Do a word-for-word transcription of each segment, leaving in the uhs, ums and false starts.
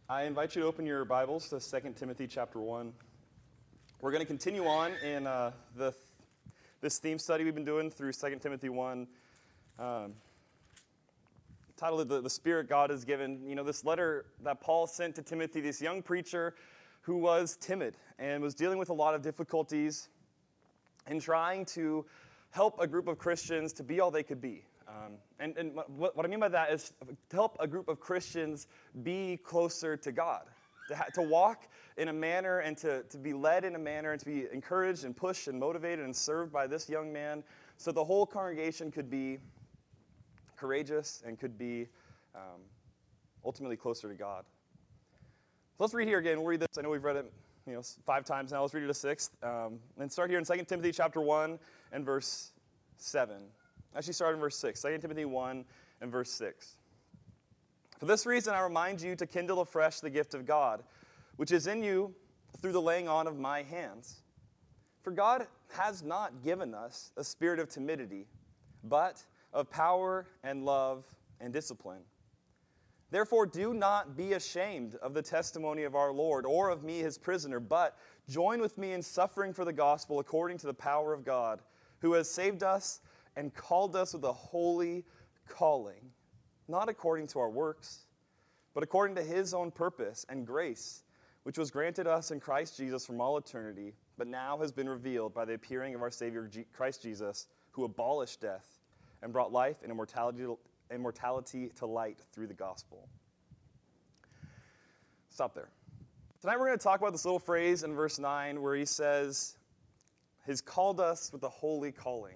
I invite you to open your Bibles to Second Timothy chapter one. We're going to continue on in uh, the this theme study we've been doing through Second Timothy one. Um, titled the, the Spirit God has given. You know, this letter that Paul sent to Timothy, this young preacher who was timid and was dealing with a lot of difficulties in trying to help a group of Christians to be all they could be. Um, and and what, what I mean by that is to help a group of Christians be closer to God, to, ha- to walk in a manner and to, to be led in a manner and to be encouraged and pushed and motivated and served by this young man so the whole congregation could be courageous and could be um, ultimately closer to God. So let's read here again. We'll read this. I know we've read it you know, five times now. Let's read it a sixth. Um, and start here in Second Timothy chapter one and verse seven. Actually, start in verse six. Second Timothy one and verse six. For this reason, I remind you to kindle afresh the gift of God, which is in you through the laying on of my hands. For God has not given us a spirit of timidity, but of power and love and discipline. Therefore, do not be ashamed of the testimony of our Lord or of me, his prisoner, but join with me in suffering for the gospel according to the power of God, who has saved us and called us with a holy calling, not according to our works, but according to his own purpose and grace, which was granted us in Christ Jesus from all eternity, but now has been revealed by the appearing of our Savior Christ Jesus, who abolished death and brought life and immortality, immortality to light through the gospel. Stop there. Tonight we're going to talk about this little phrase in verse nine where he says, he's called us with a holy calling.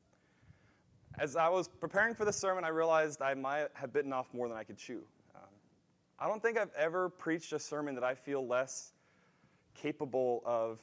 As I was preparing for this sermon, I realized I might have bitten off more than I could chew. Um, I don't think I've ever preached a sermon that I feel less capable of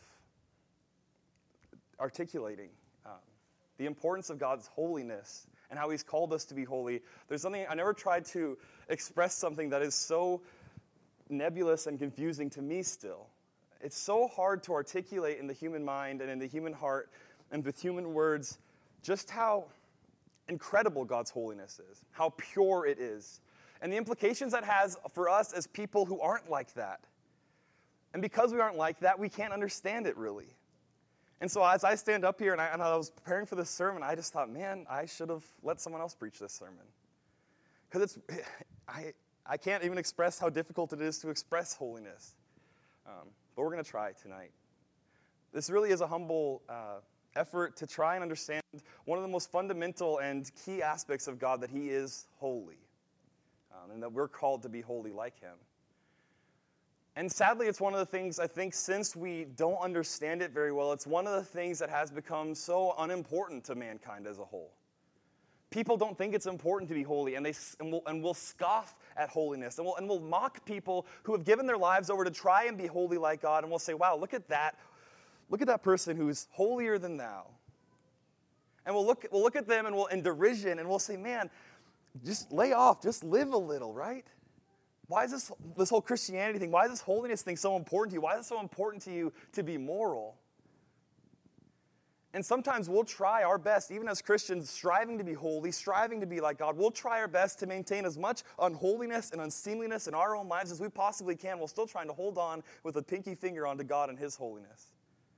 articulating um, the importance of God's holiness and how he's called us to be holy. There's something, I never tried to express something that is so nebulous and confusing to me still. It's so hard to articulate in the human mind and in the human heart and with human words just how incredible God's holiness is, how pure it is, and the implications that has for us as people who aren't like that. And because we aren't like that, we can't understand it really. And so as I stand up here and I, and I was preparing for this sermon, I just thought, man, I should have let someone else preach this sermon. Because it's, I, I can't even express how difficult it is to express holiness. Um, but we're going to try tonight. This really is a humble uh, effort to try and understand one of the most fundamental and key aspects of God, that he is holy, um, and that we're called to be holy like him. And sadly, it's one of the things, I think, since we don't understand it very well, it's one of the things that has become so unimportant to mankind as a whole. People don't think it's important to be holy, and they and will, and will scoff at holiness, and will, and will mock people who have given their lives over to try and be holy like God, and will say, wow, look at that. Look at that person who's holier than thou. And we'll look, we'll look at them and we'll in derision and we'll say, man, just lay off, just live a little, right? Why is this, this whole Christianity thing, why is this holiness thing so important to you? Why is it so important to you to be moral? And sometimes we'll try our best, even as Christians, striving to be holy, striving to be like God. We'll try our best to maintain as much unholiness and unseemliness in our own lives as we possibly can, while still trying to hold on with a pinky finger onto God and his holiness.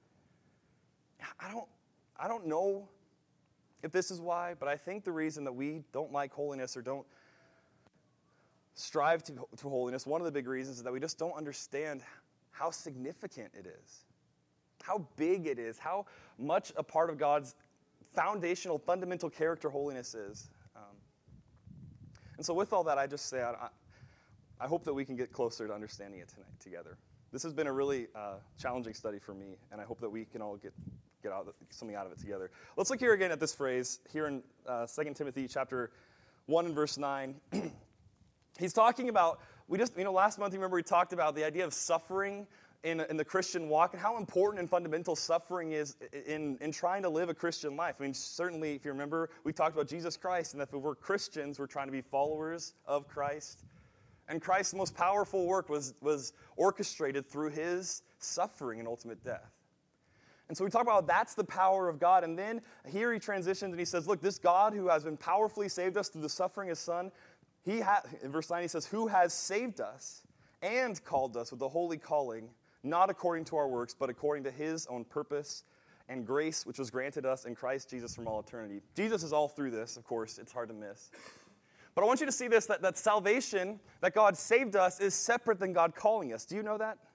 I don't, I don't know if this is why, but I think the reason that we don't like holiness or don't strive to, to holiness, one of the big reasons is that we just don't understand how significant it is, how big it is, how much a part of God's foundational, fundamental character holiness is. Um, and so with all that, I just say I, I hope that we can get closer to understanding it tonight together. This has been a really uh, challenging study for me, and I hope that we can all get get out something out of it together. Let's look here again at this phrase here in uh, Second Timothy chapter one and verse nine. He's talking about, we just, you know, last month, you remember we talked about the idea of suffering in, in the Christian walk and how important and fundamental suffering is in, in trying to live a Christian life. I mean, certainly, if you remember, we talked about Jesus Christ, and that if we're Christians, we're trying to be followers of Christ. And Christ's most powerful work was, was orchestrated through his suffering and ultimate death. And so we talk about that's the power of God. And then here he transitions and he says, look, this God who has been powerfully saved us through the suffering of his son, he ha- in verse nine he says, who has saved us and called us with a holy calling, not according to our works, but according to his own purpose and grace, which was granted us in Christ Jesus from all eternity. Jesus is all through this, of course. It's hard to miss. But I want you to see this, that, that salvation, that God saved us, is separate than God calling us. Do you know that?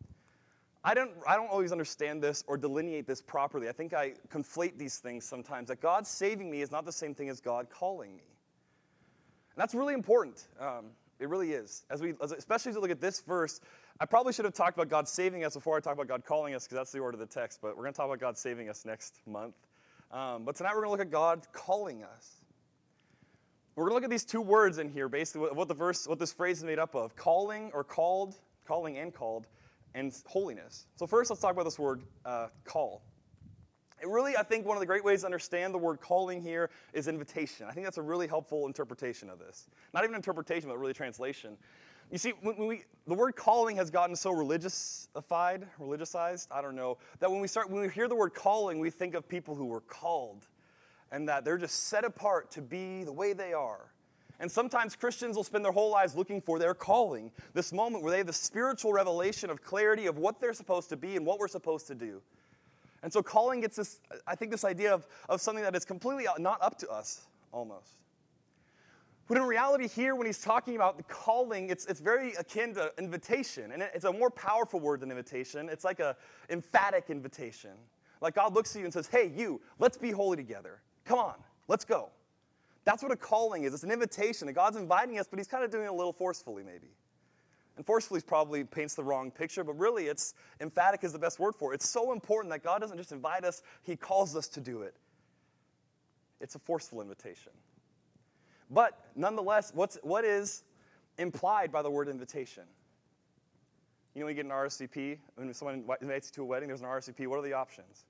I don't, I don't always understand this or delineate this properly. I think I conflate these things sometimes, that God saving me is not the same thing as God calling me. And that's really important. Um, it really is. As we, as, especially as we look at this verse, I probably should have talked about God saving us before I talk about God calling us, because that's the order of the text, but we're going to talk about God saving us next month. Um, but tonight we're going to look at God calling us. We're going to look at these two words in here, basically what the verse, what this phrase is made up of: calling or called, calling and called, and holiness. So first, let's talk about this word, uh, call. It really, I think one of the great ways to understand the word calling here is invitation. I think that's a really helpful interpretation of this. Not even interpretation, but really translation. You see, when we, the word calling has gotten so religiousified, religiousized, I don't know, that when we start, when we hear the word calling, we think of people who were called, and that they're just set apart to be the way they are. And sometimes Christians will spend their whole lives looking for their calling, this moment where they have the spiritual revelation of clarity of what they're supposed to be and what we're supposed to do. And so calling gets this, I think, this idea of, of something that is completely not up to us, almost. But in reality here, when he's talking about the calling, it's, it's very akin to invitation. And it's a more powerful word than invitation. It's like an emphatic invitation. Like God looks at you and says, hey, you, let's be holy together. Come on, let's go. That's what a calling is. It's an invitation, and God's inviting us, but he's kind of doing it a little forcefully, maybe. And forcefully probably paints the wrong picture, but really it's emphatic is the best word for it. It's so important that God doesn't just invite us, he calls us to do it. It's a forceful invitation. But nonetheless, what's, what is implied by the word invitation? You know, when you get an R S V P, when someone invites you to a wedding, there's an R S V P. What are the options?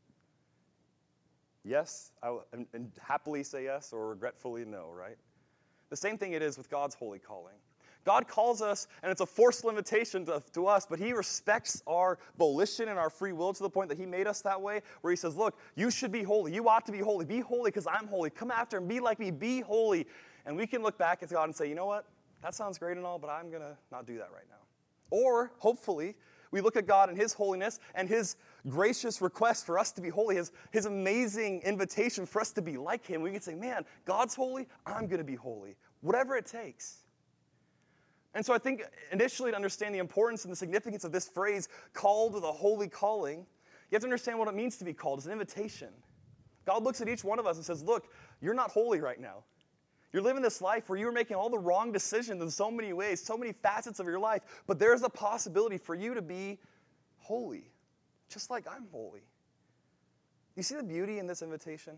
Yes, I will and, and happily say yes, or regretfully no, right? The same thing it is with God's holy calling. God calls us, and it's a forceful invitation to, to us, but he respects our volition and our free will to the point that he made us that way, where he says, look, you should be holy. You ought to be holy. Be holy because I'm holy. Come after and be like me. Be holy. And we can look back at God and say, you know what? That sounds great and all, but I'm going to not do that right now. Or, hopefully, we look at God and his holiness and his gracious request for us to be holy, his, his amazing invitation for us to be like him. We can say, man, God's holy, I'm going to be holy, whatever it takes. And so I think initially to understand the importance and the significance of this phrase, called with a holy calling, you have to understand what it means to be called. It's an invitation. God looks at each one of us and says, look, you're not holy right now. You're living this life where you're making all the wrong decisions in so many ways, so many facets of your life, but there's a possibility for you to be holy, just like I'm holy. You see the beauty in this invitation?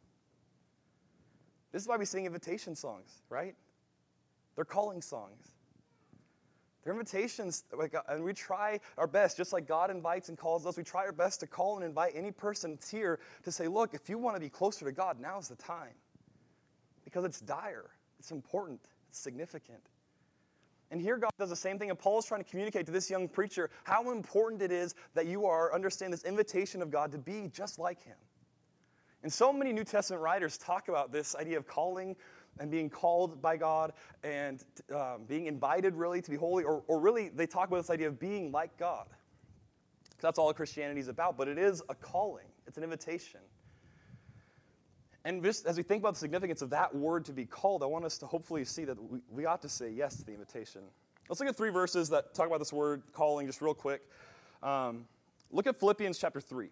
This is why we sing invitation songs, right? They're calling songs. They're invitations, and we try our best, just like God invites and calls us, we try our best to call and invite any person that's here to say, look, if you want to be closer to God, now's the time. Because it's dire, it's important, it's significant. And here God does the same thing, and Paul is trying to communicate to this young preacher how important it is that you are, understand this invitation of God to be just like him. And so many New Testament writers talk about this idea of calling and being called by God and um, being invited really to be holy, or, or really they talk about this idea of being like God. That's all Christianity is about, but it is a calling. It's an invitation. And just as we think about the significance of that word to be called, I want us to hopefully see that we, we ought to say yes to the invitation. Let's look at three verses that talk about this word calling just real quick. Um, look at Philippians chapter three.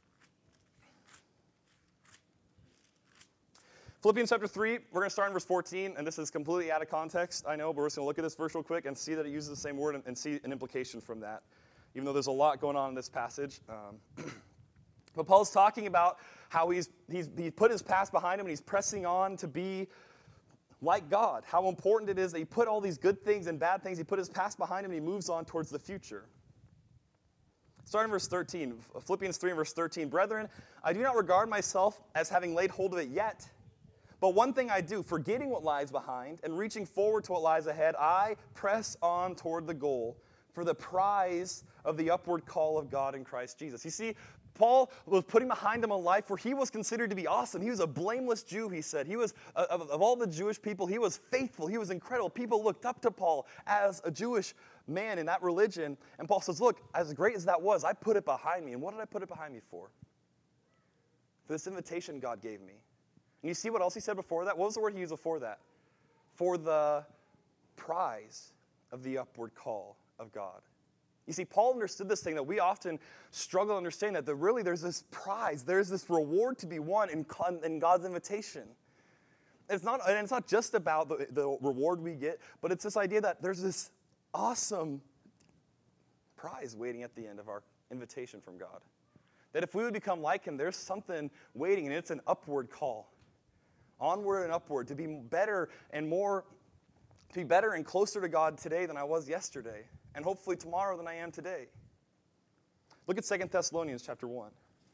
Philippians chapter three, we're going to start in verse fourteen, and this is completely out of context, I know, but we're just going to look at this verse real quick and see that it uses the same word and, and see an implication from that, even though there's a lot going on in this passage. Um, but Paul's talking about how he's, he's he put his past behind him and he's pressing on to be like God. How important it is that he put all these good things and bad things, he put his past behind him and he moves on towards the future. Starting in verse thirteen, Philippians three and verse thirteen. Brethren, I do not regard myself as having laid hold of it yet, but one thing I do, forgetting what lies behind and reaching forward to what lies ahead, I press on toward the goal for the prize of the upward call of God in Christ Jesus. You see, Paul was putting behind him a life where he was considered to be awesome. He was a blameless Jew, he said. He was, uh, of, of all the Jewish people, he was faithful. He was incredible. People looked up to Paul as a Jewish man in that religion. And Paul says, look, as great as that was, I put it behind me. And what did I put it behind me for? For this invitation God gave me. And you see what else he said before that? What was the word he used before that? For the prize of the upward call of God. You see, Paul understood this thing that we often struggle to understand, that, that really there's this prize, there's this reward to be won in, in God's invitation. It's not, and it's not just about the, the reward we get, but it's this idea that there's this awesome prize waiting at the end of our invitation from God. That if we would become like him, there's something waiting, and it's an upward call. Onward and upward, to be better and more, to be better and closer to God today than I was yesterday. And hopefully tomorrow than I am today. Look at Second Thessalonians chapter one.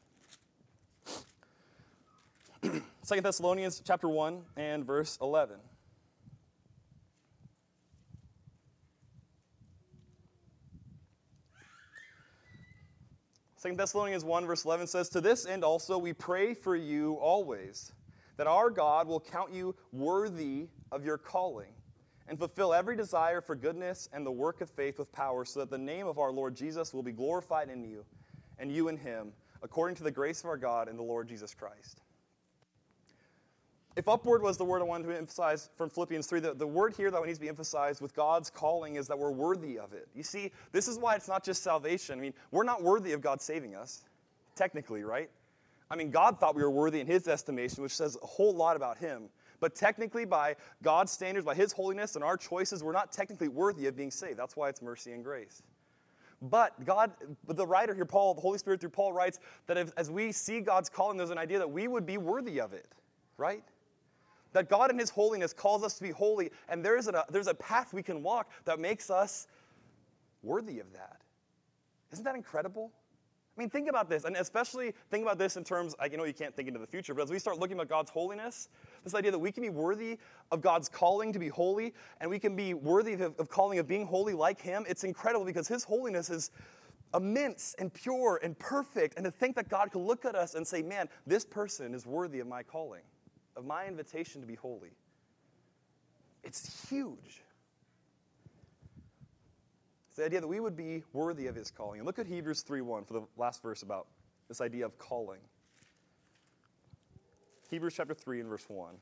Second Thessalonians chapter one and verse eleven. Second Thessalonians one verse eleven says, to this end also we pray for you always, that our God will count you worthy of your calling, and fulfill every desire for goodness and the work of faith with power, so that the name of our Lord Jesus will be glorified in you, and you in him, according to the grace of our God and the Lord Jesus Christ. If upward was the word I wanted to emphasize from Philippians three, the, the word here that needs to be emphasized with God's calling is that we're worthy of it. You see, this is why it's not just salvation. I mean, we're not worthy of God saving us, technically, right? I mean, God thought we were worthy in his estimation, which says a whole lot about him. But technically, by God's standards, by his holiness and our choices, we're not technically worthy of being saved. That's why it's mercy and grace. But God, but the writer here, Paul, the Holy Spirit through Paul writes that if, as we see God's calling, there's an idea that we would be worthy of it, right? That God in his holiness calls us to be holy, and there's a, there's a path we can walk that makes us worthy of that. Isn't that incredible? I mean, think about this, and especially think about this in terms, I know you can't think into the future, but as we start looking at God's holiness, this idea that we can be worthy of God's calling to be holy, and we can be worthy of, of calling of being holy like him, it's incredible because his holiness is immense and pure and perfect, and to think that God can look at us and say, man, this person is worthy of my calling, of my invitation to be holy. It's huge. It's the idea that we would be worthy of his calling. And look at Hebrews three one for the last verse about this idea of calling. Hebrews chapter three and verse one.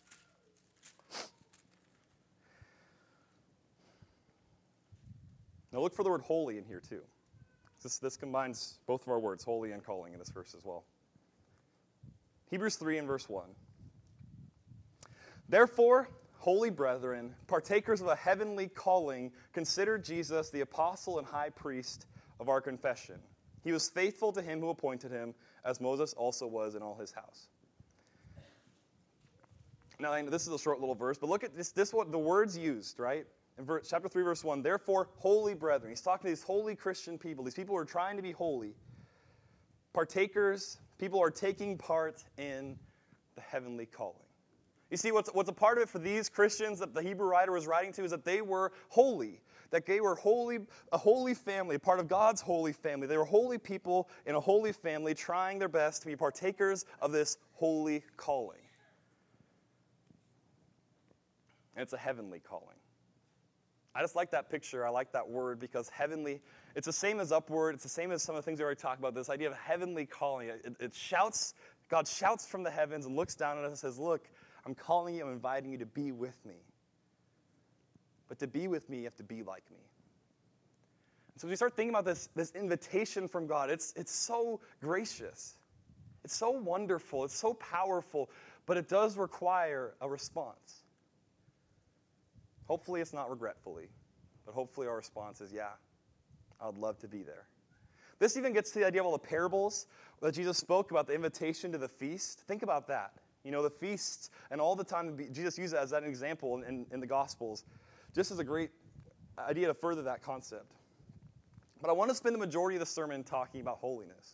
Now look for the word holy in here too. This, this combines both of our words, holy and calling, in this verse as well. Hebrews three and verse one. Therefore, holy brethren, partakers of a heavenly calling, consider Jesus the apostle and high priest of our confession. He was faithful to him who appointed him, as Moses also was in all his house. Now, I know this is a short little verse, but look at this, this what the words used, right? In verse, chapter three, verse one, therefore, holy brethren. He's talking to these holy Christian people, these people who are trying to be holy. Partakers, people are taking part in the heavenly calling. You see, what's, what's a part of it for these Christians that the Hebrew writer was writing to is that they were holy, that they were holy, a holy family, a part of God's holy family. They were holy people in a holy family trying their best to be partakers of this holy calling. And it's a heavenly calling. I just like that picture. I like that word because heavenly, it's the same as upward. It's the same as some of the things we already talked about, this idea of heavenly calling. It, it shouts, God shouts from the heavens and looks down at us and says, look, I'm calling you, I'm inviting you to be with me. But to be with me, you have to be like me. And so as we start thinking about this, this invitation from God, it's, it's so gracious. It's so wonderful. It's so powerful. But it does require a response. Hopefully it's not regretfully. But hopefully our response is, yeah, I'd love to be there. This even gets to the idea of all the parables that Jesus spoke about, the invitation to the feast. Think about that. You know, the feasts and all the time, Jesus used it as an example in, in the Gospels, just as a great idea to further that concept. But I want to spend the majority of the sermon talking about holiness.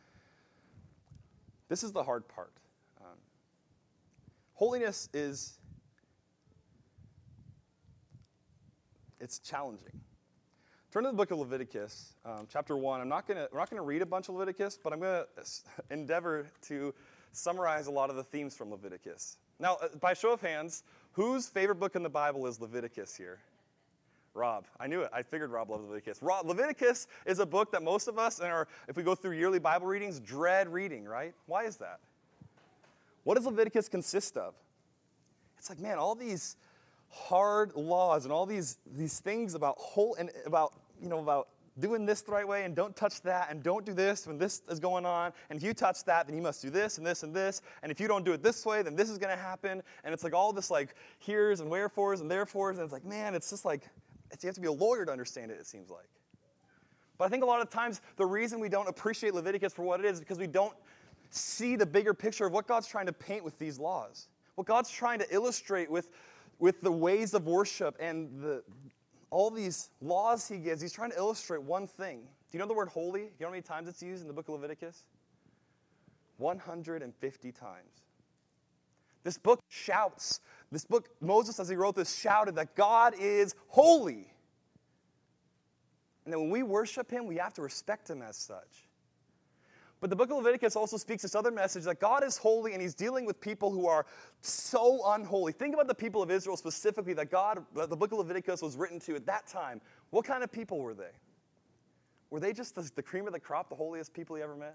This is the hard part. Um, holiness is, it's challenging. Turn to the book of Leviticus, um, chapter one. I'm not gonna we're not gonna read a bunch of Leviticus, but I'm gonna endeavor to summarize a lot of the themes from Leviticus. Now, uh, by show of hands, whose favorite book in the Bible is Leviticus here? Rob. I knew it. I figured Rob loves Leviticus. Rob, Leviticus is a book that most of us, in our, if we go through yearly Bible readings, dread reading, right? Why is that? What does Leviticus consist of? It's like, man, all these hard laws and all these these things about whole and about you know about doing this the right way and don't touch that and don't do this when this is going on, and if you touch that then you must do this and this and this, and if you don't do it this way then this is going to happen, and it's like all this like here's and wherefores and therefores, and it's like, man, it's just like it's, you have to be a lawyer to understand it, it seems like. But I think a lot of times the reason we don't appreciate Leviticus for what it is is because we don't see the bigger picture of what God's trying to paint with these laws, what God's trying to illustrate with with the ways of worship and the, all these laws he gives. He's trying to illustrate one thing. Do you know the word holy? Do you know how many times it's used in the book of Leviticus? one hundred fifty times. This book shouts, this book, Moses, as he wrote this, shouted that God is holy. And that when we worship him, we have to respect him as such. But the book of Leviticus also speaks this other message that God is holy and he's dealing with people who are so unholy. Think about the people of Israel specifically that God, that the book of Leviticus was written to at that time. What kind of people were they? Were they just the, the cream of the crop, the holiest people he ever met?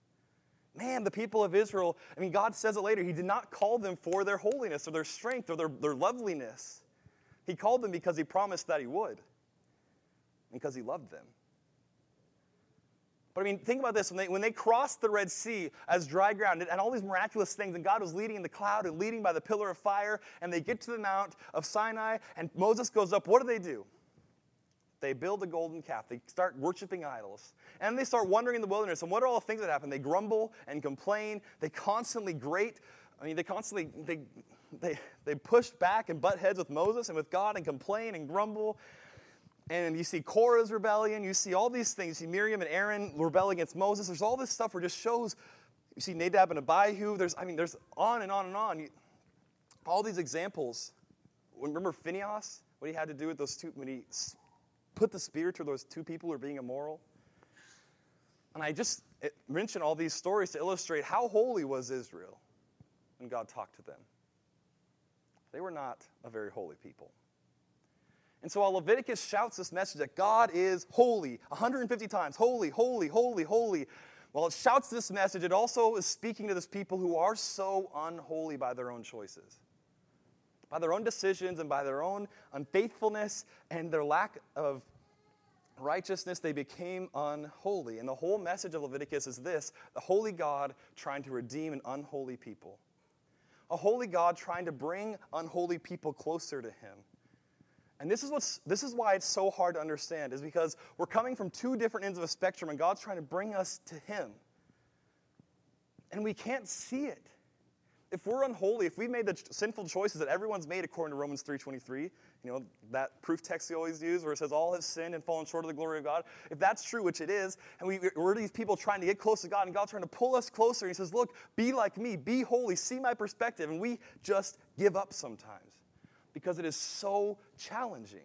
Man, the people of Israel, I mean, God says it later, he did not call them for their holiness or their strength or their, their loveliness. He called them because he promised that he would, because he loved them. But I mean, think about this. When they, when they crossed the Red Sea as dry ground and all these miraculous things, and God was leading in the cloud and leading by the pillar of fire, and they get to the Mount of Sinai, and Moses goes up, what do they do? They build a golden calf. They start worshiping idols. And they start wandering in the wilderness. And what are all the things that happen? They grumble and complain. They constantly grate. I mean, they constantly, they, they, they push back and butt heads with Moses and with God and complain and grumble. And you see Korah's rebellion. You see all these things. You see Miriam and Aaron rebel against Moses. There's all this stuff where it just shows. You see Nadab and Abihu. There's, I mean, there's on and on and on. You, all these examples. Remember Phinehas? What he had to do with those two, when he put the spear to those two people who were being immoral. And I just mention all these stories to illustrate how holy was Israel when God talked to them. They were not a very holy people. And so while Leviticus shouts this message that God is holy, one hundred fifty times, holy, holy, holy, holy, while it shouts this message, it also is speaking to this people who are so unholy by their own choices, by their own decisions and by their own unfaithfulness and their lack of righteousness. They became unholy. And the whole message of Leviticus is this: the holy God trying to redeem an unholy people. A holy God trying to bring unholy people closer to him. And this is what's this is why it's so hard to understand, is because we're coming from two different ends of a spectrum, and God's trying to bring us to him. And we can't see it. If we're unholy, if we've made the sinful choices that everyone's made according to Romans three twenty-three, you know, that proof text you always use where it says all have sinned and fallen short of the glory of God, if that's true, which it is, and we, we're these people trying to get close to God, and God's trying to pull us closer, and he says, look, be like me, be holy, see my perspective, and we just give up sometimes because it is so challenging.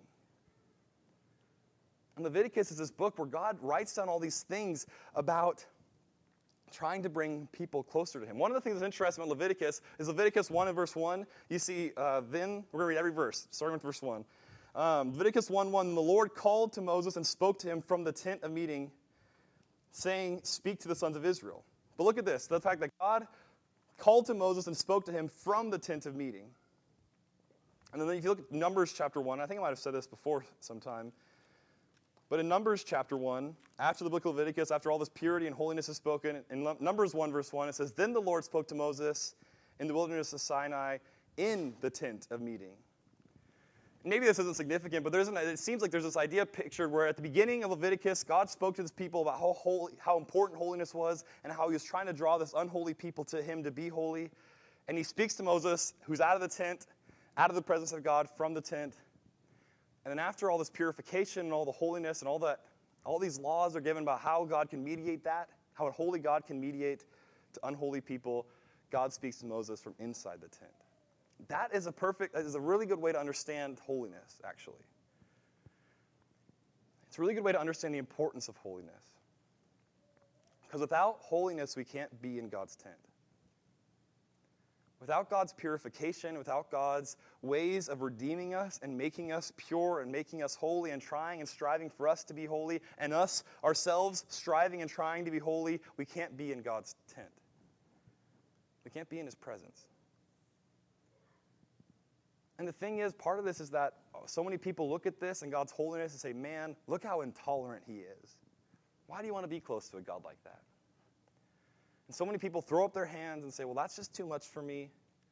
And Leviticus is this book where God writes down all these things about trying to bring people closer to him. One of the things that's interesting about Leviticus is Leviticus one and verse one. You see, uh, then, we're going to read every verse, starting with verse one. Um, Leviticus one one, the Lord called to Moses and spoke to him from the tent of meeting, saying, speak to the sons of Israel. But look at this, the fact that God called to Moses and spoke to him from the tent of meeting. And then if you look at Numbers chapter one, I think I might have said this before sometime, but in Numbers chapter one, after the book of Leviticus, after all this purity and holiness is spoken, in Numbers one verse one, it says, then the Lord spoke to Moses in the wilderness of Sinai in the tent of meeting. Maybe this isn't significant, but there's an, it seems like there's this idea pictured where at the beginning of Leviticus, God spoke to his people about how holy, how important holiness was and how he was trying to draw this unholy people to him to be holy. And he speaks to Moses, who's out of the tent, out of the presence of God, from the tent. And then after all this purification and all the holiness and all that, all these laws are given about how God can mediate that, how a holy God can mediate to unholy people, God speaks to Moses from inside the tent. That is a perfect, that is a really good way to understand holiness, actually. It's a really good way to understand the importance of holiness. Because without holiness, we can't be in God's tent. Without God's purification, without God's ways of redeeming us and making us pure and making us holy and trying and striving for us to be holy, and us ourselves striving and trying to be holy, we can't be in God's tent. We can't be in his presence. And the thing is, part of this is that so many people look at this and God's holiness and say, man, look how intolerant he is. Why do you want to be close to a God like that? And so many people throw up their hands and say, well, that's just too much for me.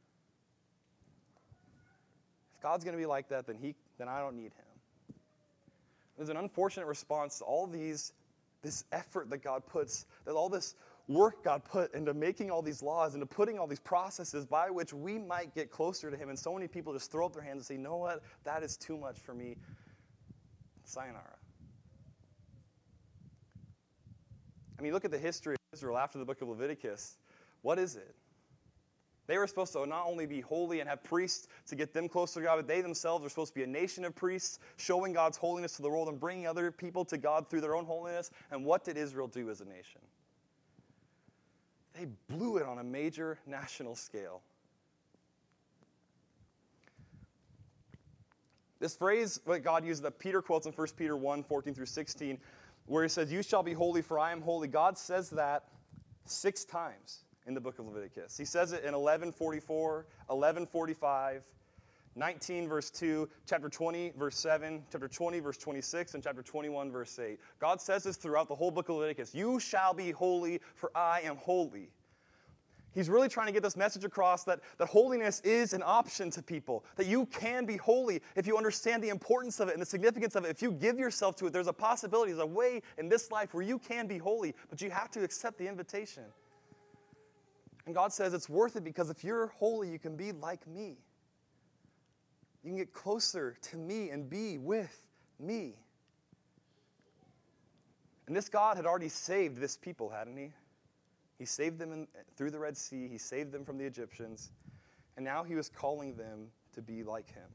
If God's going to be like that, then he, then I don't need him. There's an unfortunate response to all these, this effort that God puts, that all this work God put into making all these laws, into putting all these processes by which we might get closer to him. And so many people just throw up their hands and say, you know what, that is too much for me. Sayonara. I mean, look at the history of Israel after the book of Leviticus. What is it? They were supposed to not only be holy and have priests to get them closer to God, but they themselves are supposed to be a nation of priests, showing God's holiness to the world and bringing other people to God through their own holiness. And what did Israel do as a nation? They blew it on a major national scale. This phrase that God uses that Peter quotes in First Peter one, fourteen through sixteen, where he says, you shall be holy, for I am holy. God says that six times in the book of Leviticus. He says it in eleven forty-four, eleven forty-five, nineteen verse two, chapter twenty verse seven, chapter twenty verse twenty-six, and chapter twenty-one verse eight. God says this throughout the whole book of Leviticus. You shall be holy, for I am holy. He's really trying to get this message across that, that holiness is an option to people, that you can be holy if you understand the importance of it and the significance of it. If you give yourself to it, there's a possibility, there's a way in this life where you can be holy, but you have to accept the invitation. And God says it's worth it because if you're holy, you can be like me. You can get closer to me and be with me. And this God had already saved this people, hadn't he? He saved them in, through the Red Sea. He saved them from the Egyptians. And now he was calling them to be like him.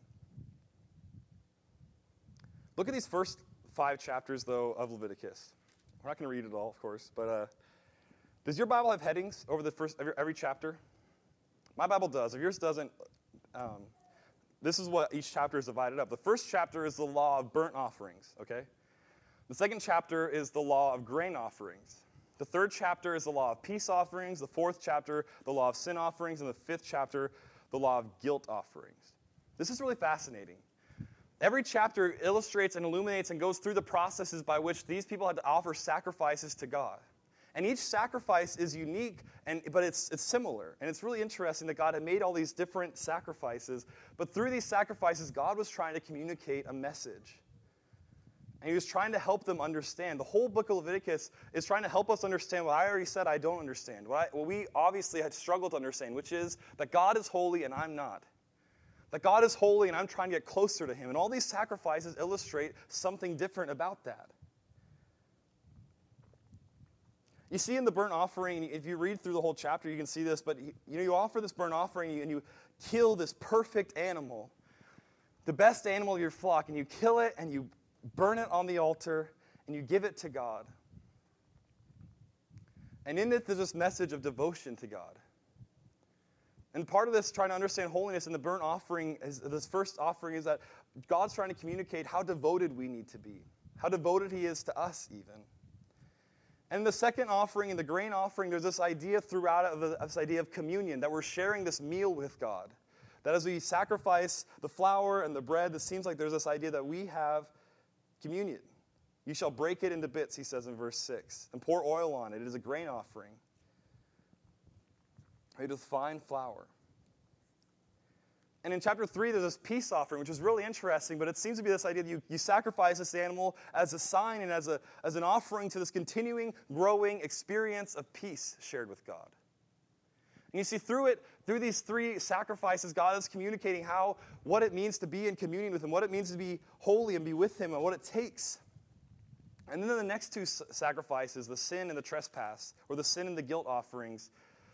Look at these first five chapters, though, of Leviticus. We're not going to read it all, of course. But uh, does your Bible have headings over the first every, every chapter? My Bible does. If yours doesn't, um, this is what each chapter is divided up. The first chapter is the law of burnt offerings, okay? The second chapter is the law of grain offerings. The third chapter is the law of peace offerings. The fourth chapter, the law of sin offerings. And the fifth chapter, the law of guilt offerings. This is really fascinating. Every chapter illustrates and illuminates and goes through the processes by which these people had to offer sacrifices to God. And each sacrifice is unique, and but it's it's similar. And it's really interesting that God had made all these different sacrifices. But through these sacrifices, God was trying to communicate a message. And he was trying to help them understand. The whole book of Leviticus is trying to help us understand what I already said I don't understand. What, I, what we obviously had struggled to understand, which is that God is holy and I'm not. That God is holy and I'm trying to get closer to him. And all these sacrifices illustrate something different about that. You see in the burnt offering, if you read through the whole chapter, you can see this, but you know, you offer this burnt offering and you kill this perfect animal, the best animal of your flock, and you kill it and you burn it on the altar, and you give it to God. And in it, there's this message of devotion to God. And part of this, trying to understand holiness in the burnt offering, is this first offering, is that God's trying to communicate how devoted we need to be, how devoted he is to us even. And the second offering, in the grain offering, there's this idea throughout it, of this idea of communion, that we're sharing this meal with God. That as we sacrifice the flour and the bread, it seems like there's this idea that we have communion. You shall break it into bits, he says in verse six, and pour oil on it. It is a grain offering. Made with fine flour. And in chapter three, there's this peace offering, which is really interesting, but it seems to be this idea that you, you sacrifice this animal as a sign and as, a, as an offering to this continuing, growing experience of peace shared with God. And you see through it, through these three sacrifices, God is communicating how, what it means to be in communion with him, what it means to be holy and be with him, and what it takes. And then the next two sacrifices, the sin and the trespass, or the sin and the guilt offerings,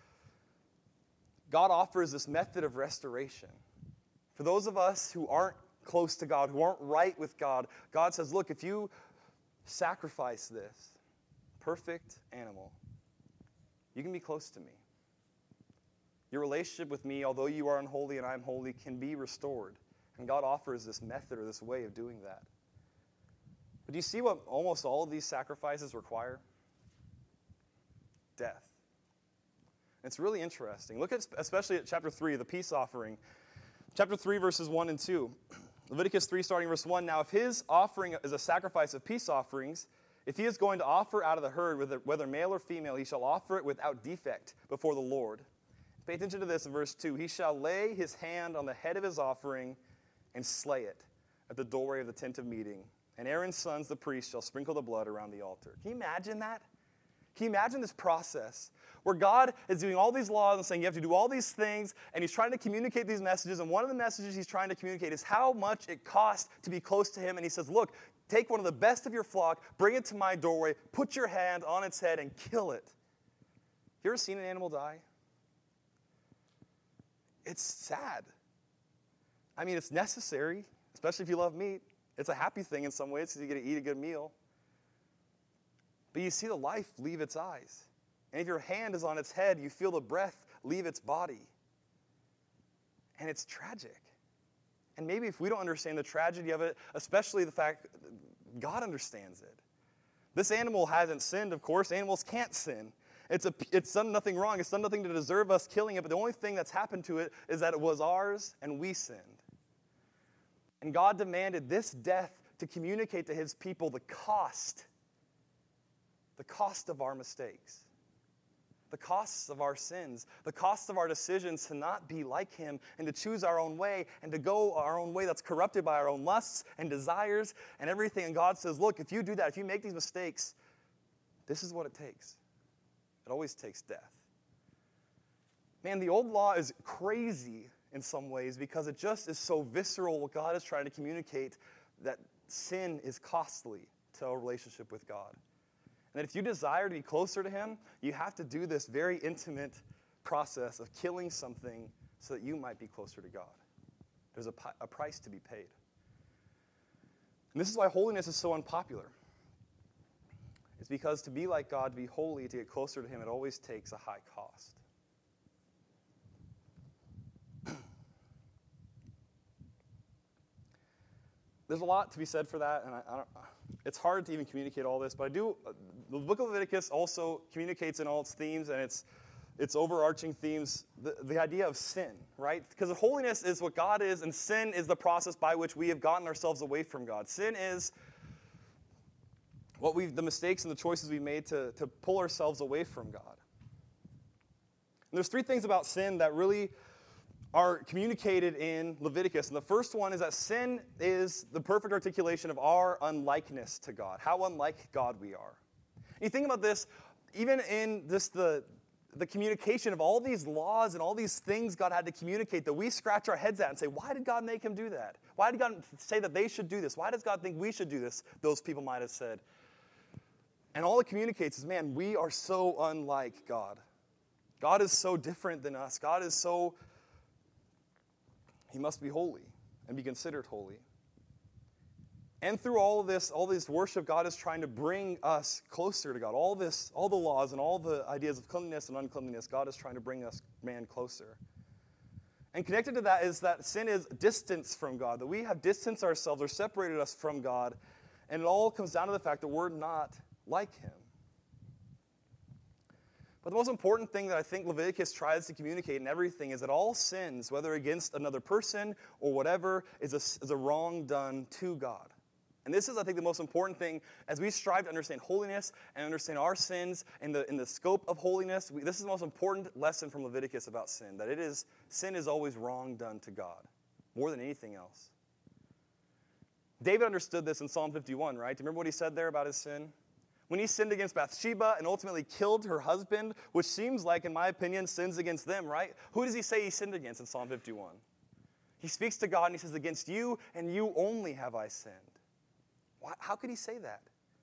God offers this method of restoration. For those of us who aren't close to God, who aren't right with God, God says, look, if you sacrifice this perfect animal, you can be close to me. Your relationship with me, although you are unholy and I am holy, can be restored. And God offers this method or this way of doing that. But do you see what almost all of these sacrifices require? Death. And it's really interesting. Look at especially at chapter three, the peace offering. Chapter three, verses one and two. Leviticus three, starting verse one. Now, if his offering is a sacrifice of peace offerings, if he is going to offer out of the herd, whether, whether male or female, he shall offer it without defect before the Lord. Pay attention to this in verse two. He shall lay his hand on the head of his offering and slay it at the doorway of the tent of meeting. And Aaron's sons, the priests, shall sprinkle the blood around the altar. Can you imagine that? Can you imagine this process where God is doing all these laws and saying you have to do all these things, and he's trying to communicate these messages, and one of the messages he's trying to communicate is how much it costs to be close to him, and he says, look, take one of the best of your flock, bring it to my doorway, put your hand on its head, and kill it. You ever seen an animal die? It's sad. I mean, it's necessary, especially if you love meat. It's a happy thing in some ways because you get to eat a good meal. But you see the life leave its eyes. And if your hand is on its head, you feel the breath leave its body. And it's tragic. And maybe if we don't understand the tragedy of it, especially the fact God understands it. This animal hasn't sinned, of course. Animals can't sin. It's, a, it's done nothing wrong. It's done nothing to deserve us killing it. But the only thing that's happened to it is that it was ours and we sinned. And God demanded this death to communicate to his people the cost, the cost of our mistakes, the costs of our sins, the costs of our decisions to not be like him and to choose our own way and to go our own way that's corrupted by our own lusts and desires and everything. And God says, look, if you do that, if you make these mistakes, this is what it takes. It always takes death. Man, the old law is crazy in some ways because it just is so visceral what God is trying to communicate, that sin is costly to a relationship with God. And that if you desire to be closer to him, you have to do this very intimate process of killing something so that you might be closer to God. There's a, a price to be paid. And this is why holiness is so unpopular. It's because to be like God, to be holy, to get closer to him, it always takes a high cost. There's a lot to be said for that, and I, I don't, it's hard to even communicate all this, but I do, the book of Leviticus also communicates in all its themes and its, its overarching themes, the, the idea of sin, right? Because holiness is what God is, and sin is the process by which we have gotten ourselves away from God. Sin is what we've, the mistakes and the choices we've made to, to pull ourselves away from God. And there's three things about sin that really are communicated in Leviticus. And the first one is that sin is the perfect articulation of our unlikeness to God, how unlike God we are. And you think about this, even in just the, the communication of all these laws and all these things God had to communicate that we scratch our heads at and say, why did God make him do that? Why did God say that they should do this? Why does God think we should do this? Those people might have said. And all it communicates is, man, we are so unlike God. God is so different than us. God is so, he must be holy and be considered holy. And through all of this, all this worship, God is trying to bring us closer to God. All this, all the laws and all the ideas of cleanliness and uncleanliness, God is trying to bring us, man, closer. And connected to that is that sin is distance from God, that we have distanced ourselves or separated us from God, and it all comes down to the fact that we're not like him. But the most important thing that I think Leviticus tries to communicate in everything is that all sins, whether against another person or whatever, is a, is a wrong done to God. And this is, I think, the most important thing as we strive to understand holiness and understand our sins and the, in the scope of holiness. We, this is the most important lesson from Leviticus about sin, that it is, sin is always wrong done to God, more than anything else. David understood this in Psalm fifty-one, right? Do you remember what he said there about his sin? When he sinned against Bathsheba and ultimately killed her husband, which seems like, in my opinion, sins against them, right? Who does he say he sinned against in Psalm fifty-one? He speaks to God and he says, against you and you only have I sinned. Why, how could he say that?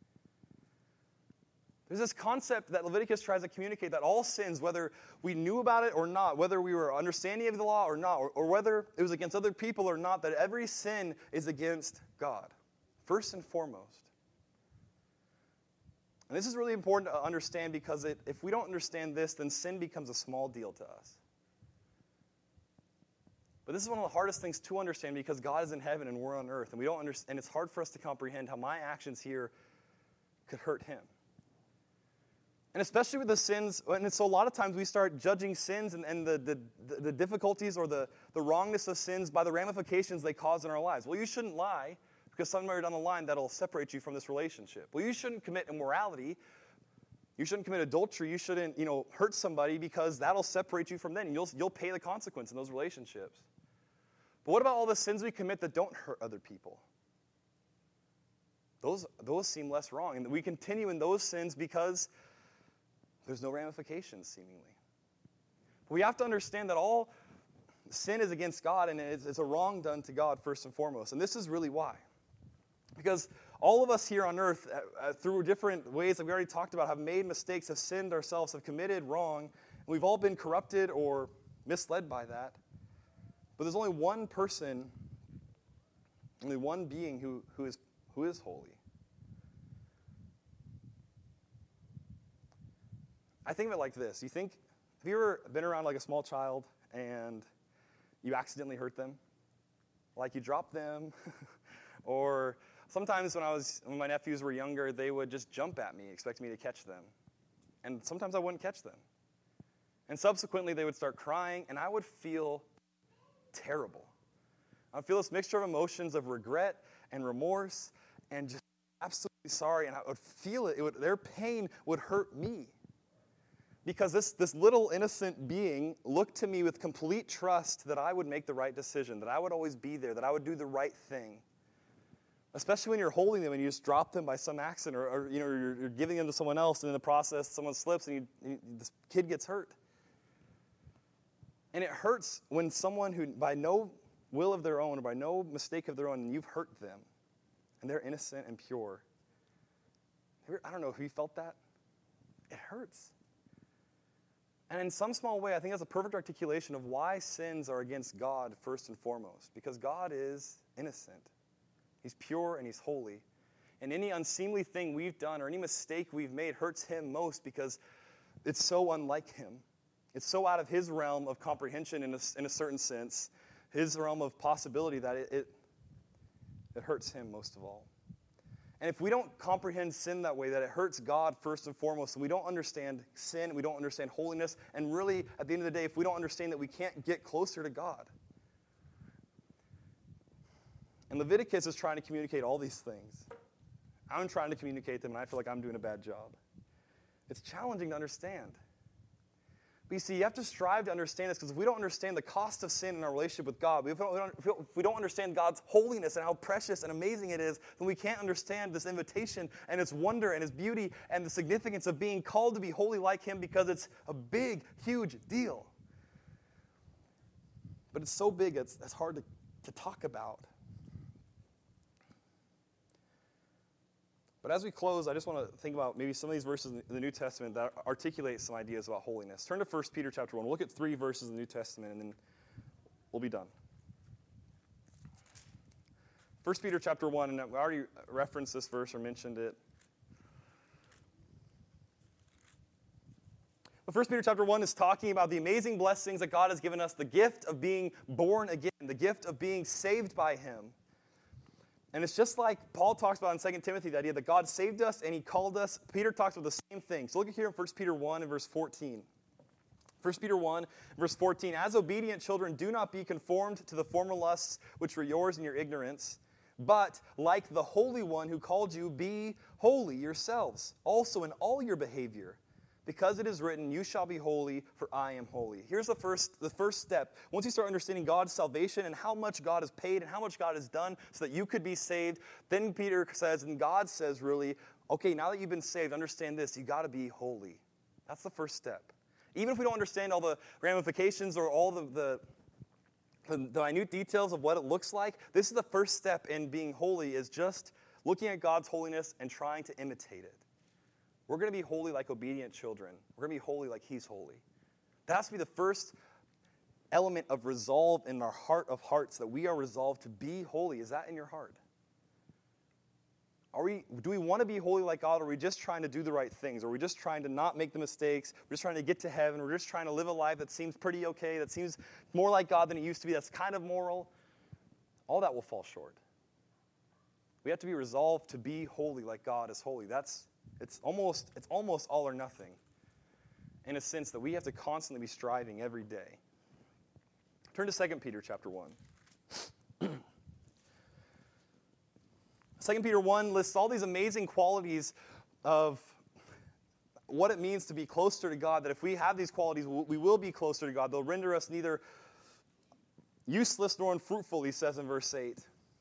There's this concept that Leviticus tries to communicate that all sins, whether we knew about it or not, whether we were understanding of the law or not, or, or whether it was against other people or not, that every sin is against God, first and foremost. And this is really important to understand because it, if we don't understand this, then sin becomes a small deal to us. But this is one of the hardest things to understand because God is in heaven and we're on earth, and we don't understand, and it's hard for us to comprehend how my actions here could hurt him. And especially with the sins, and so a lot of times we start judging sins and, and the, the, the difficulties or the, the wrongness of sins by the ramifications they cause in our lives. Well, you shouldn't lie because somewhere down the line that'll separate you from this relationship. Well, you shouldn't commit immorality. You shouldn't commit adultery. You shouldn't, you know, hurt somebody because that'll separate you from them. And you'll, you'll pay the consequence in those relationships. But what about all the sins we commit that don't hurt other people? Those, those seem less wrong. And we continue in those sins because there's no ramifications, seemingly. But we have to understand that all sin is against God, and it's, it's a wrong done to God first and foremost. And this is really why. Because all of us here on earth, uh, through different ways that we already talked about, have made mistakes, have sinned ourselves, have committed wrong, and we've all been corrupted or misled by that. But there's only one person, only one being who, who is who is holy. I think of it like this. You think, have you ever been around like a small child and you accidentally hurt them? Like you dropped them? Or sometimes when I was when my nephews were younger, they would just jump at me, expecting me to catch them. And sometimes I wouldn't catch them. And subsequently they would start crying, and I would feel terrible. I would feel this mixture of emotions of regret and remorse and just absolutely sorry, and I would feel it. It would, their pain would hurt me. Because this, this little innocent being looked to me with complete trust that I would make the right decision, that I would always be there, that I would do the right thing. Especially when you're holding them and you just drop them by some accident, or, or you know, you're, you're giving them to someone else, and in the process, someone slips and you, you, this kid gets hurt. And it hurts when someone who, by no will of their own, or by no mistake of their own, you've hurt them, and they're innocent and pure. I don't know if you felt that. It hurts. And in some small way, I think that's a perfect articulation of why sins are against God first and foremost. Because God is innocent. He's pure and he's holy. And any unseemly thing we've done or any mistake we've made hurts him most because it's so unlike him. It's so out of his realm of comprehension in a, in a certain sense, his realm of possibility, that it, it, it hurts him most of all. And if we don't comprehend sin that way, that it hurts God first and foremost, and we don't understand sin, we don't understand holiness, and really, at the end of the day, if we don't understand that we can't get closer to God. And Leviticus is trying to communicate all these things. I'm trying to communicate them, and I feel like I'm doing a bad job. It's challenging to understand. But you see, you have to strive to understand this, because if we don't understand the cost of sin in our relationship with God, if we, don't, if we don't understand God's holiness and how precious and amazing it is, then we can't understand this invitation and its wonder and its beauty and the significance of being called to be holy like him, because it's a big, huge deal. But it's so big, it's, it's hard to, to talk about. But as we close, I just want to think about maybe some of these verses in the New Testament that articulate some ideas about holiness. Turn to First Peter chapter one. We'll look at three verses in the New Testament, and then we'll be done. First Peter chapter one, and I already referenced this verse or mentioned it. But First Peter chapter one is talking about the amazing blessings that God has given us, the gift of being born again, the gift of being saved by him. And it's just like Paul talks about in Second Timothy, the idea that God saved us and he called us. Peter talks about the same thing. So look at here in First Peter one and verse fourteen. First Peter one, verse fourteen. As obedient children, do not be conformed to the former lusts which were yours in your ignorance, but like the Holy One who called you, be holy yourselves, also in all your behavior. Because it is written, you shall be holy, for I am holy. Here's the first, the first step. Once you start understanding God's salvation and how much God has paid and how much God has done so that you could be saved, then Peter says, and God says really, okay, now that you've been saved, understand this, you got to be holy. That's the first step. Even if we don't understand all the ramifications or all the, the, the, the minute details of what it looks like, this is the first step in being holy, is just looking at God's holiness and trying to imitate it. We're going to be holy like obedient children. We're going to be holy like he's holy. That has to be the first element of resolve in our heart of hearts, that we are resolved to be holy. Is that in your heart? Are we, do we want to be holy like God, or are we just trying to do the right things? Are we just trying to not make the mistakes? We're just trying to get to heaven. We're just trying to live a life that seems pretty okay, that seems more like God than it used to be, that's kind of moral. All that will fall short. We have to be resolved to be holy like God is holy. That's it's almost it's almost all or nothing, in a sense that we have to constantly be striving every day. Turn to Second Peter chapter one. Second Peter one lists all these amazing qualities of what it means to be closer to God, that if we have these qualities, we will be closer to God. They'll render us neither useless nor unfruitful, he says in verse eight.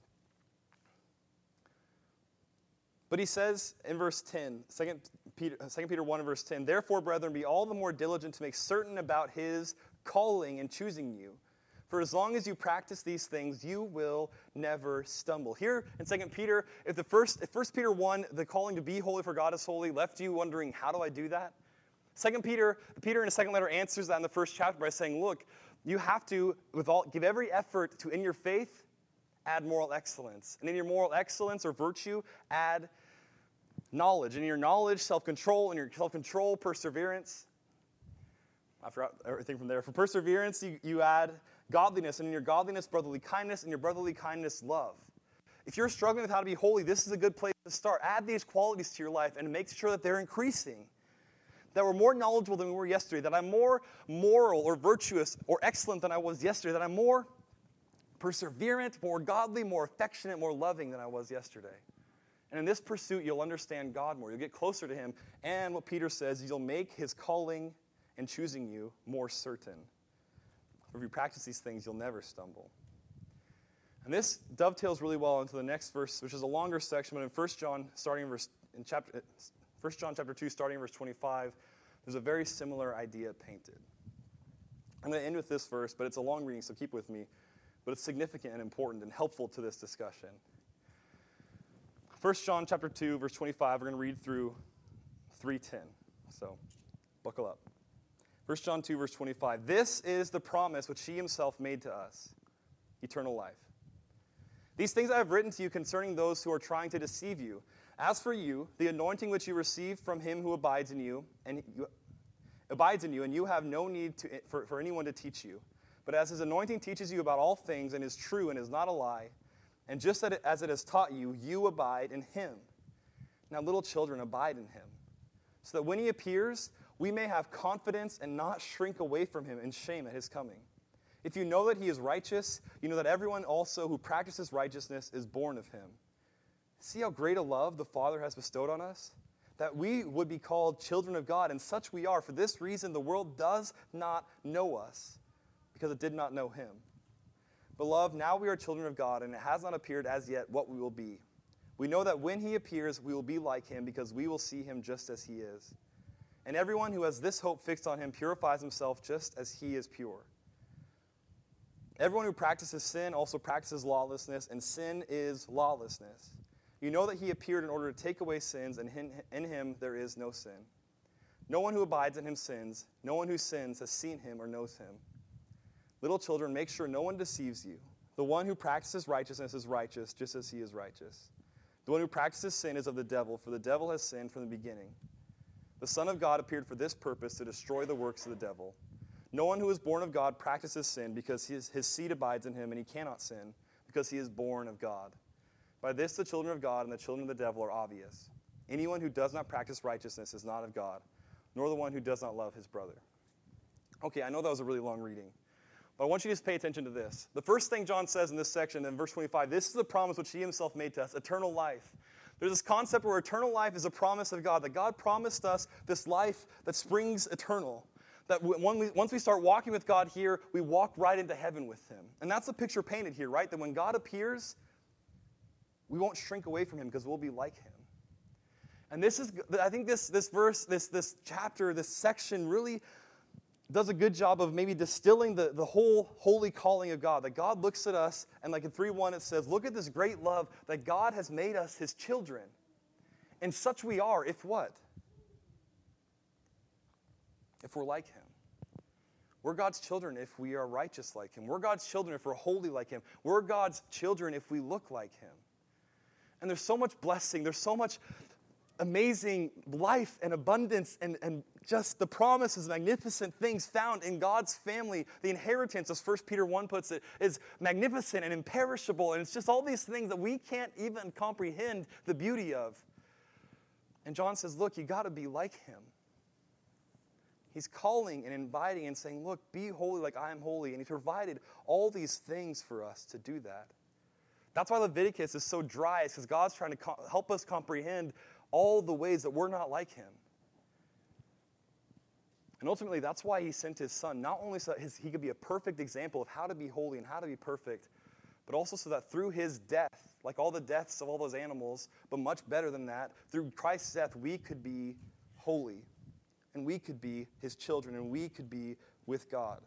But he says in verse ten, Second Peter, Second Peter one and verse ten, therefore, brethren, be all the more diligent to make certain about his calling and choosing you. For as long as you practice these things, you will never stumble. Here in Second Peter, if the first, if First Peter one, the calling to be holy for God is holy, left you wondering, how do I do that? Second Peter, Peter in his second letter answers that in the first chapter by saying, look, you have to, with all, give every effort to, in your faith, add moral excellence. And in your moral excellence or virtue, add knowledge. And in your knowledge, self-control. And your self-control, perseverance. I forgot everything from there. For perseverance, you, you add godliness. And in your godliness, brotherly kindness. And your brotherly kindness, love. If you're struggling with how to be holy, this is a good place to start. Add these qualities to your life and make sure that they're increasing. That we're more knowledgeable than we were yesterday. That I'm more moral or virtuous or excellent than I was yesterday. That I'm more perseverant, more godly, more affectionate, more loving than I was yesterday. And in this pursuit, you'll understand God more. You'll get closer to him. And what Peter says, you'll make his calling and choosing you more certain. If you practice these things, you'll never stumble. And this dovetails really well into the next verse, which is a longer section, but in First John, starting in verse in chapter First John chapter two, starting in verse twenty-five, there's a very similar idea painted. I'm going to end with this verse, but it's a long reading, so keep with me. But it's significant and important and helpful to this discussion. First John chapter two, verse twenty-five, we're going to read through three ten. So buckle up. First John two, verse twenty-five. This is the promise which he himself made to us, eternal life. These things I have written to you concerning those who are trying to deceive you. As for you, the anointing which you received from him who abides in you, and you, abides in you, and you have no need to, for, for anyone to teach you. But as his anointing teaches you about all things and is true and is not a lie, and just as it has taught you, you abide in him. Now, little children, abide in him, so that when he appears, we may have confidence and not shrink away from him in shame at his coming. If you know that he is righteous, you know that everyone also who practices righteousness is born of him. See how great a love the Father has bestowed on us? That we would be called children of God, and such we are. For this reason, the world does not know us, because it did not know him. Beloved, now we are children of God, and it has not appeared as yet what we will be. We know that when he appears, we will be like him, because we will see him just as he is. And everyone who has this hope fixed on him purifies himself just as he is pure. Everyone who practices sin also practices lawlessness, and sin is lawlessness. You know that he appeared in order to take away sins, and in him there is no sin. No one who abides in him sins. No one who sins has seen him or knows him. Little children, make sure no one deceives you. The one who practices righteousness is righteous, just as he is righteous. The one who practices sin is of the devil, for the devil has sinned from the beginning. The Son of God appeared for this purpose, to destroy the works of the devil. No one who is born of God practices sin, because his, his seed abides in him, and he cannot sin, because he is born of God. By this the children of God and the children of the devil are obvious. Anyone who does not practice righteousness is not of God, nor the one who does not love his brother. Okay, I know that was a really long reading, but I want you to just pay attention to this. The first thing John says in this section, in verse twenty-five, this is the promise which he himself made to us, eternal life. There's this concept where eternal life is a promise of God, that God promised us this life that springs eternal. That when we, once we start walking with God here, we walk right into heaven with him. And that's the picture painted here, right? That when God appears, we won't shrink away from him because we'll be like him. And this is, I think this, this verse, this, this chapter, this section really does a good job of maybe distilling the, the whole holy calling of God. That God looks at us, and like in three one it says, look at this great love that God has made us his children. And such we are, if what? If we're like him. We're God's children if we are righteous like him. We're God's children if we're holy like him. We're God's children if we look like him. And there's so much blessing. There's so much amazing life and abundance and, and just the promises, magnificent things found in God's family. The inheritance, as First Peter one puts it, is magnificent and imperishable. And it's just all these things that we can't even comprehend the beauty of. And John says, look, you got to be like him. He's calling and inviting and saying, look, be holy like I am holy. And he's provided all these things for us to do that. That's why Leviticus is so dry. It's because God's trying to co- help us comprehend all the ways that we're not like him. And ultimately, that's why he sent his son, not only so that his, he could be a perfect example of how to be holy and how to be perfect, but also so that through his death, like all the deaths of all those animals, but much better than that, through Christ's death, we could be holy, and we could be his children, and we could be with God.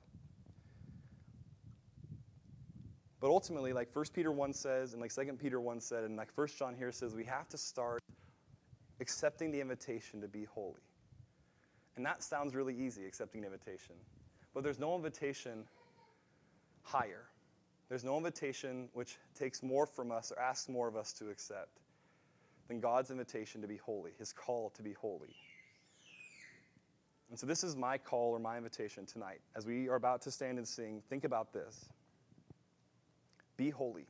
But ultimately, like First Peter one says, and like Second Peter one said, and like First John here says, we have to start accepting the invitation to be holy. And that sounds really easy, accepting an invitation. But there's no invitation higher. There's no invitation which takes more from us or asks more of us to accept than God's invitation to be holy, his call to be holy. And so this is my call or my invitation tonight. As we are about to stand and sing, think about this. Be holy.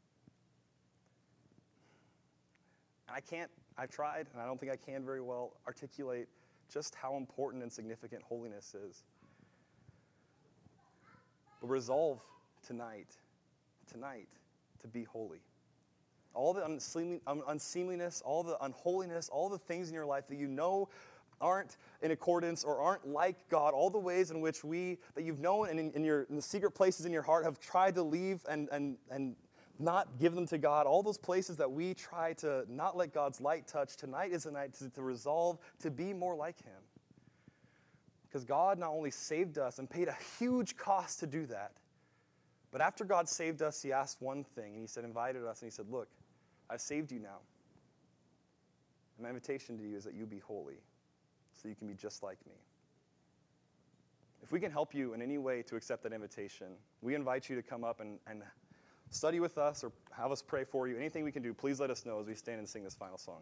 And I can't, I've tried, and I don't think I can very well articulate just how important and significant holiness is. But resolve tonight, tonight, to be holy. All the unseemly, un- unseemliness, all the unholiness, all the things in your life that you know aren't in accordance or aren't like God, all the ways in which we, that you've known and in, in, your, in the secret places in your heart have tried to leave and, and, and not give them to God, all those places that we try to not let God's light touch, tonight is a night to, to resolve to be more like him. Because God not only saved us and paid a huge cost to do that, but after God saved us, he asked one thing, and he said, invited us, and he said, look, I've saved you now. And my invitation to you is that you be holy, so you can be just like me. If we can help you in any way to accept that invitation, we invite you to come up and, and study with us or have us pray for you. Anything we can do, please let us know as we stand and sing this final song.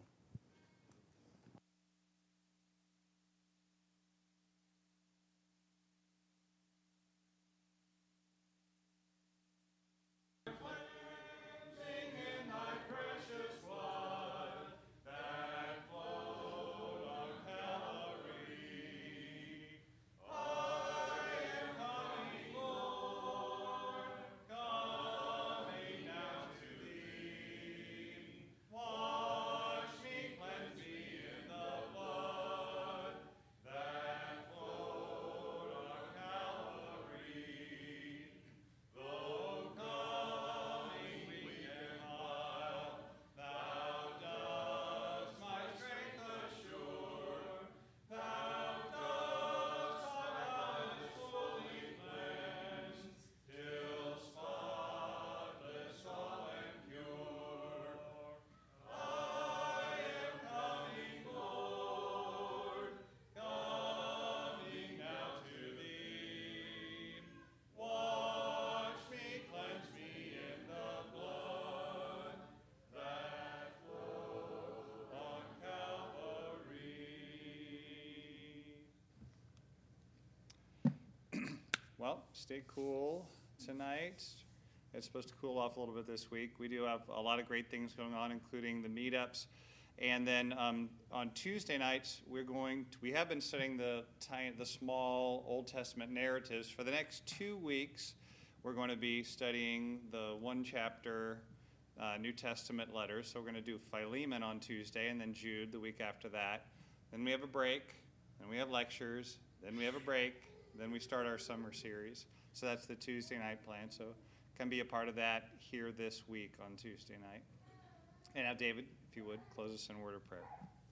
Well, stay cool tonight. It's supposed to cool off a little bit this week. We do have a lot of great things going on, including the meetups. And then um, on Tuesday nights, we're going to, we have been studying the tiny, the small Old Testament narratives. For the next two weeks, we're going to be studying the one chapter uh, New Testament letters. So we're going to do Philemon on Tuesday and then Jude the week after that. Then we have a break, then we have lectures, then we have a break, then we start our summer series. So that's the Tuesday night plan. So come be a part of that here this week on Tuesday night. And now, David, if you would, close us in a word of prayer.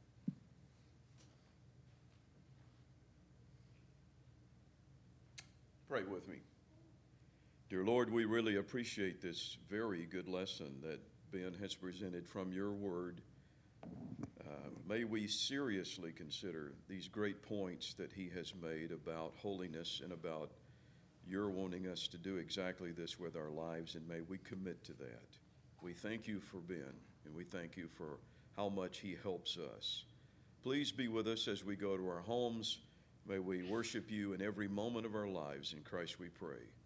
Pray with me. Dear Lord, we really appreciate this very good lesson that Ben has presented from your word. Uh, may we seriously consider these great points that he has made about holiness and about your wanting us to do exactly this with our lives, and may we commit to that. We thank you for Ben. and we thank you for how much he helps us. Please be with us as we go to our homes. May we worship you in every moment of our lives. In Christ we pray.